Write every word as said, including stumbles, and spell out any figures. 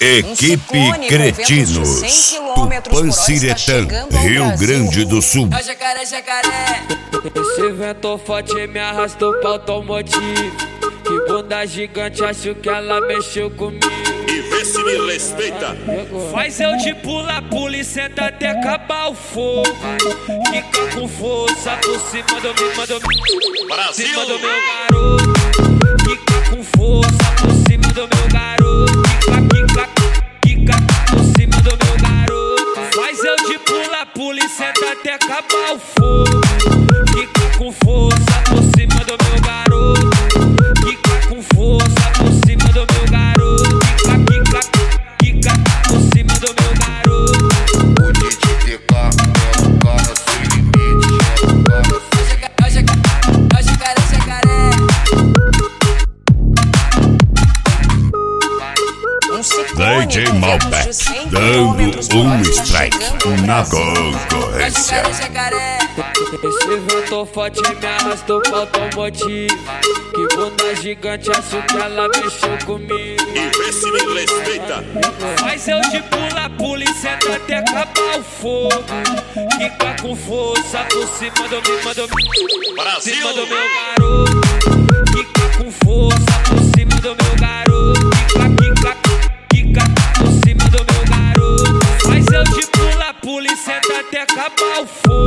Equipe um Cretinos, Tupã-Siretã, Rio Grande do Sul. Jacaré, jacaré. Esse vento forte me arrastou pra automotivo. Que bunda gigante, acho que ela mexeu comigo. E vê se me respeita. Faz eu de pula, pula e senta até acabar o fogo. Fica com força por cima do meu, manda Brasil. cima do meu garoto. Fica com força por cima do meu garoto. Fica, fica, fica por cima do meu garoto. Faz eu de pula, pula e senta até acabar o fogo. Fica com força por cima do meu garoto. Fica com força por cima do meu garoto. Fica, fica, fica por cima do meu garoto. O D J T K é um cara sem limite. É um cara sem Jacaré, jacaré, jacaré. D J Malbec, dando um strike na concorrência. Esse vento forte me arrastou pra automotivo. Que bunda gigante, acho que ela mexeu comigo. E vê se me respeita. Faz eu de pula, pula e senta até acabar o fogo. Fica com força por cima do meu, manda Brasil. cima do meu garoto. Fica com força por cima do meu garoto. Fica, fica, fica por cima do meu garoto. Faz eu de pula, pula e senta até acabar o fogo.